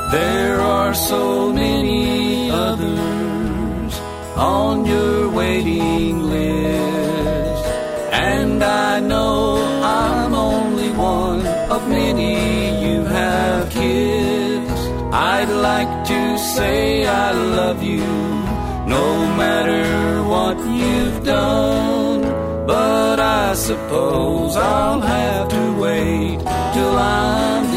There are so many others on your waiting list, and I know I'm only one of many you have kissed. I'd like to say I love you, no matter what you've done, but I suppose I'll have to wait till I'm